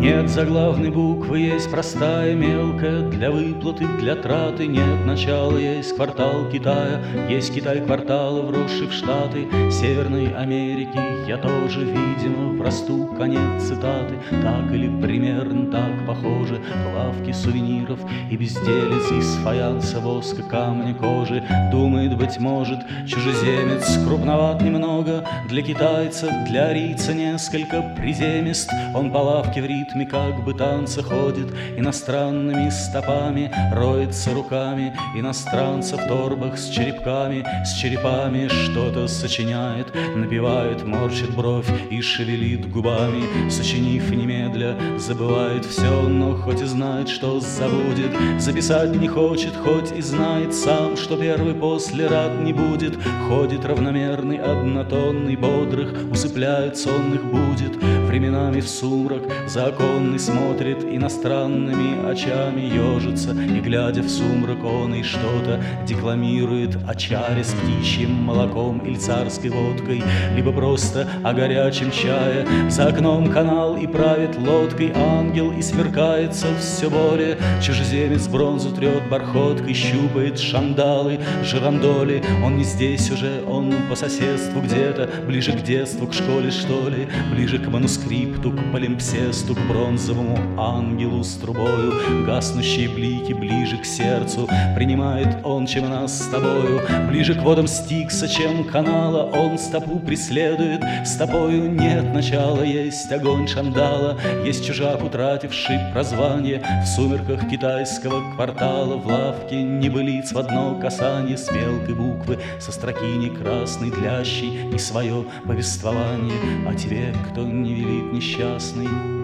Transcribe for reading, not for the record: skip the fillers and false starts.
Нет заглавной буквы, есть простая, мелкая, для выплаты, для траты. Нет начала, есть квартал Китая, есть Китай квартала, вросший в Штаты Северной Америки. Я тоже, видимо, врасту, конец цитаты. Так или примерно так похоже в лавке сувениров и безделец из фаянса, воска, камня, кожи. Думает, быть может, чужеземец крупноват немного для китайца, для арийца несколько приземист. Он по лавке в ритме как бы танца ходит, иностранными стопами роется руками иностранца в торбах с черепами что-то сочиняет, напевает, морщит бровь и шевелит губами. Сочинив немедля, забывает все, но хоть и знает, что забудет, записать не хочет, хоть и знает сам, что первый после рад не будет. Ходит равномерный, однотонный, бодрых усыпляет, сонных будет. Временами в сумрак законный смотрит иностранными очами, ежится, и, глядя в сумрак, он и что-то декламирует о чаре с птичьим молоком или царской водкой, либо просто о горячем чае. За окном канал и правит лодкой ангел, и сверкается все более. Чужеземец бронзу трет бархоткой, щупает шандалы, жирандоли. Он не здесь уже, он по соседству где-то, ближе к детству, к школе, что ли, ближе к манускрипту, к полимпсесту, к бронзовому ангелу с трубою. Гаснущие блики ближе к сердцу принимает он, чем нас с тобою. Ближе к водам Стикса, чем канала, он стопу преследует. Стопою нет начала, есть огонь шандала, есть чужак, утративший прозвание в сумерках китайского квартала. В лавке небылиц в одно касание с мелкой буквы, со строки не красной, длящей и свое повествование о тебе, кто не велит несчастный.